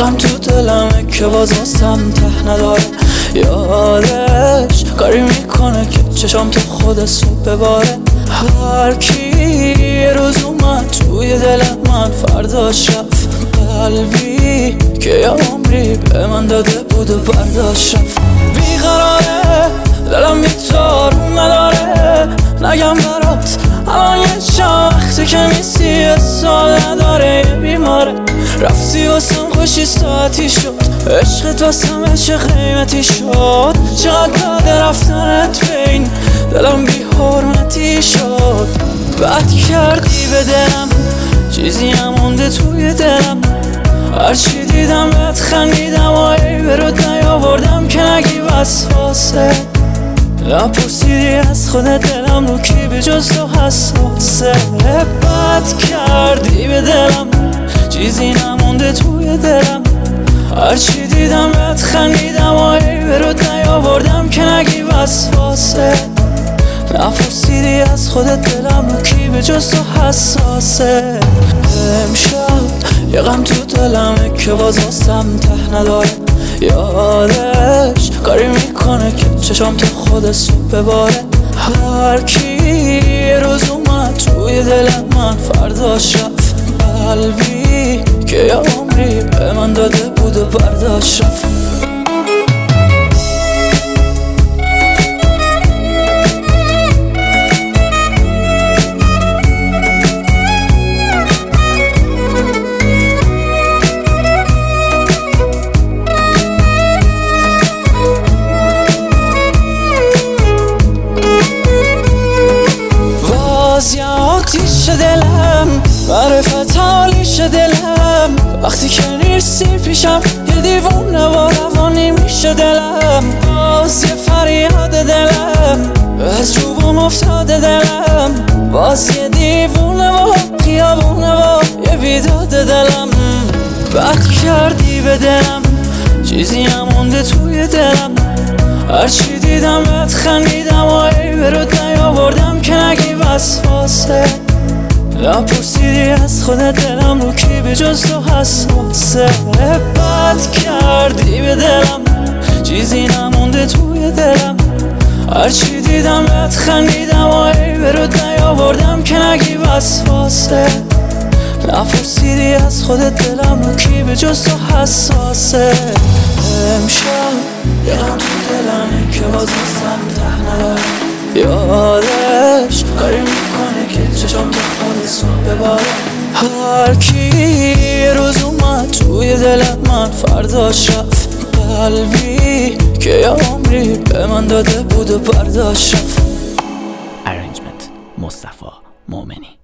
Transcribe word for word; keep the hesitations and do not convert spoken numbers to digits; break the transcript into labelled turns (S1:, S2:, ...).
S1: غم تو دلمه که باز واسم ته نداره. یادش کاری میکنه که چشام تو خود سوپ بباره. هر کی یه روز اومد توی دل من، فرداش رفت. قلبی که یه عمری به من داده بود و برداشت رفت. بیقراره دلم بی‌تار نداره، نگم برات الان یه چند وقته که نیستی، سال نداره یه بیماره. رفتی واسم خوشی ساعتی شد، عشقت واسم عشق قیمتی شد. چقدر بعد رفتنت بین دلم بی حرمتی شد. بد کردی به دلم، چیزی نمونده توی دلم. هرچی دیدم بد خندیدم و ای به رود نیاوردم که نگی وسواسه. نپرسیدی از خودت دلم رو کی به جز تو حساسه. بد کردی به دلم، چیزی نمونده توی دلم. هرچی دیدم بد خندیدم و ای به رود نیاوردم که نگی وسواسه. نپرسیدی از خودت دلم رو کی به جز تو حساسه. امشب یه غم تو دلمه که باز واسم ته نداره. یادش کاری میکنه که چشام تو خود سوپ بباره. هر کی یه روز اومد توی دل من، فرداش رفت. قلبی که یه عمری به من داده بود و برداشت رفت. آتیش دلم، معرفت حالیش دلم. وقتی که نیستی پیشم یه دیوونه و روانی میشه دلم. باز یه فریاد دلم، از روبون افتاده دلم. باز یه دیوونه و خیابونه و یه بیداد دلم. بد کردی به دلم، چیزی نمونده توی دلم. هرچی دیدم بد خندیدم و ای به رود نیاوردم که نگی وسواسه. نپرسیدی از خودت دلم رو کی به جز تو حساسه. بد کردی به دلم، چیزی نمونده توی دلم. هرچی دیدم بد خندیدم و ای به رود نیاوردم که نگی وسواسه. نپرسیدی از خودت دلم رو کی به جز تو حساسه. امشب یه غم تو دلمه که باز واسم ته نداره. یادش کاری میکنه که چشام تو خود سوپ بباره. هر کی یه روز اومد توی دل من، فرداش رفت. قلبی که یه عمری به من داده بود و برداشت رفت.
S2: Arrangement مصطفی مومنی.